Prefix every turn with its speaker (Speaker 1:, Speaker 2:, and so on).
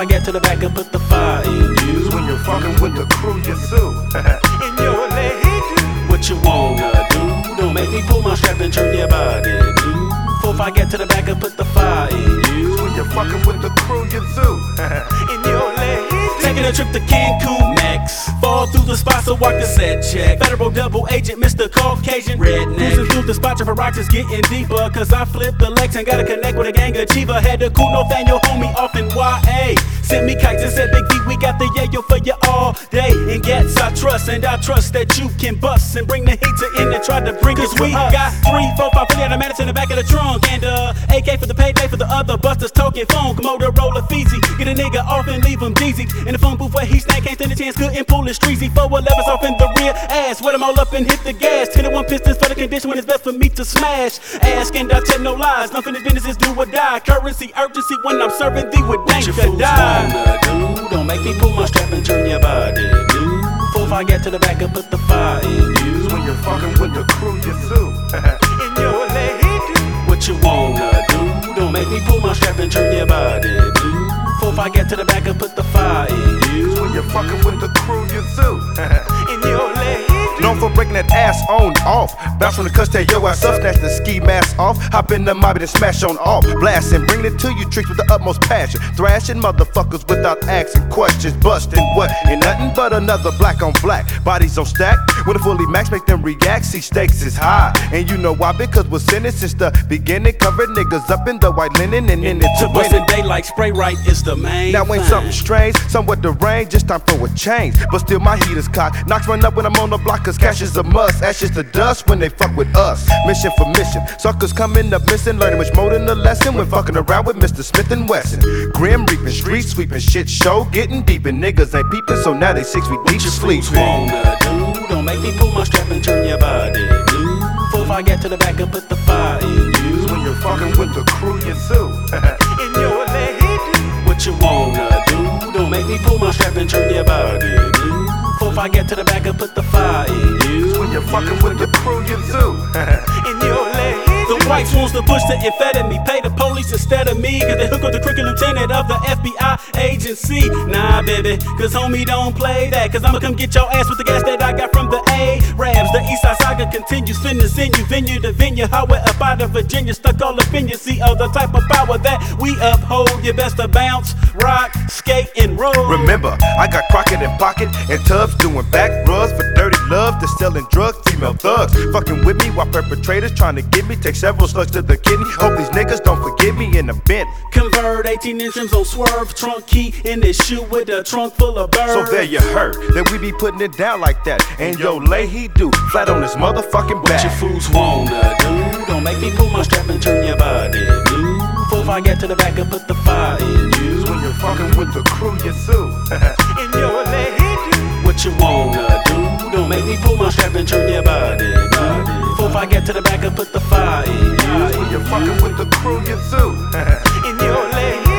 Speaker 1: I get to the back and put the fire in you.
Speaker 2: When you're fucking with the crew, you sue.
Speaker 3: In your leg,
Speaker 1: What you wanna do? Don't make me pull my strap and turn your body blue. If I get to the back and put the fire in you.
Speaker 2: When you're fucking with the crew, you sue.
Speaker 3: in your leg.
Speaker 1: Taking a trip to Cancun next. Fall through the spot so I can set check. Federal double agent, Mr. Caucasian redneck. Cruising through the spot, your rocks is getting deeper. Cause I flipped the Lex and gotta connect with a gang achiever. Had to cool Nathaniel homie off in YA. Sent me kites and said, Big V, we got the yayo for you all day. And gets I trust, and I trust that you can bust and bring the heat to end and try to bring us. We got 3, 4, 5 fully automatic in the back of the trunk. And AK for the payday for the other busters talking phone. Motorola Fiji, get a nigga off and leave him deezy. In the phone booth where he snake, can't stand a chance, couldn't pull his streezy. 411's off in the rear, ass, wet him all up and hit the gas. 10-1 pistons for the condition when it's best for me to smash. Ask and I tell no lies, nothing is business is do or die. Currency, urgency when I'm serving thee with dank to die. Do? Don't make me pull my strap and turn your body blue. If I get to the back and put the fire in you.
Speaker 2: When you're fucking with the crew, you sue.
Speaker 3: In your leg,
Speaker 1: What you wanna do? Don't make me pull my strap and turn your body blue. If I get to the back and put the fire in you.
Speaker 2: When you're fucking with the crew, you sue.
Speaker 3: in your leg.
Speaker 2: Known for breaking that ass on off. Bounce from the cuss, tear your ass up, snatch the ski mask off. Hop in the mob and smash on off. Blasting, bringing it to you, tricks with the utmost passion. Thrashing motherfuckers without asking questions. Busting what? Ain't nothing but another black on black. Bodies on stack. When it fully max, make them react. See, stakes is high. And you know why? Because we're sinning since the beginning. Covered niggas up in the white linen and in it to win
Speaker 1: busting
Speaker 2: it.
Speaker 1: daylight, spray right is the main.
Speaker 2: Now ain't
Speaker 1: thing.
Speaker 2: something strange, somewhat deranged, just time for a change. But still my heat is cocked. Knocks run up when I'm on the block, cause cash is a must. Ashes to dust when they fuck with us. Mission for mission. Suckers coming up missing, learning much more than a lesson when fucking around with Mr. Smith and Wesson. Grim reaping, street sweeping, shit show getting deep, and niggas ain't peeping, so now they 6 feet deep sleeping.
Speaker 1: Wanna do? Don't make me pull my strap and turn your body blue. If I get to the back and put the fire in you.
Speaker 2: When you're fucking with the crew, you sue.
Speaker 3: In your leg,
Speaker 1: What you wanna do? Don't make me pull my strap and turn your body blue. If I get to the back and put the fire in you.
Speaker 2: When you're fucking with the crew, you sue.
Speaker 3: in your leg.
Speaker 1: The whites wants to push the amphetamine, pay the police instead of me. Cause they hook up the crooked lieutenant of the FBI agency. Nah, baby, cause homie don't play that. Cause I'ma come get your ass with the gas that I got from the Arabs. The Eastside saga continues, finna send you venue to venue. Highway up out of Virginia, stuck all up in your seat. Oh, the type of power that we uphold. You best to bounce, rock, skate, and roll.
Speaker 2: Remember, I got Crockett in pocket and Tubbs doing back rubs for dirty love. They're selling drugs, female thugs. Fucking with me while perpetrators trying to get me. Take several slugs to the kidney. Hope these niggas don't forget me in the bent.
Speaker 1: Convert 18-inch rims on swerve. Trunk key in this shoe with a trunk full of birds.
Speaker 2: So there you heard that we be putting it down like that. And yo, lay he do flat on his motherfucking back.
Speaker 1: What you fools wanna do? Don't make me pull my strap and turn your body blue. If I get to the back and put the fire in you.
Speaker 2: When you're fucking with the crew, you sue.
Speaker 3: In your leg,
Speaker 1: What you wanna do? Don't make me pull my strap and turn your body blue. If I get to the back and put the fire in you.
Speaker 2: When you're fucking with the crew, you sue.
Speaker 3: in your leg.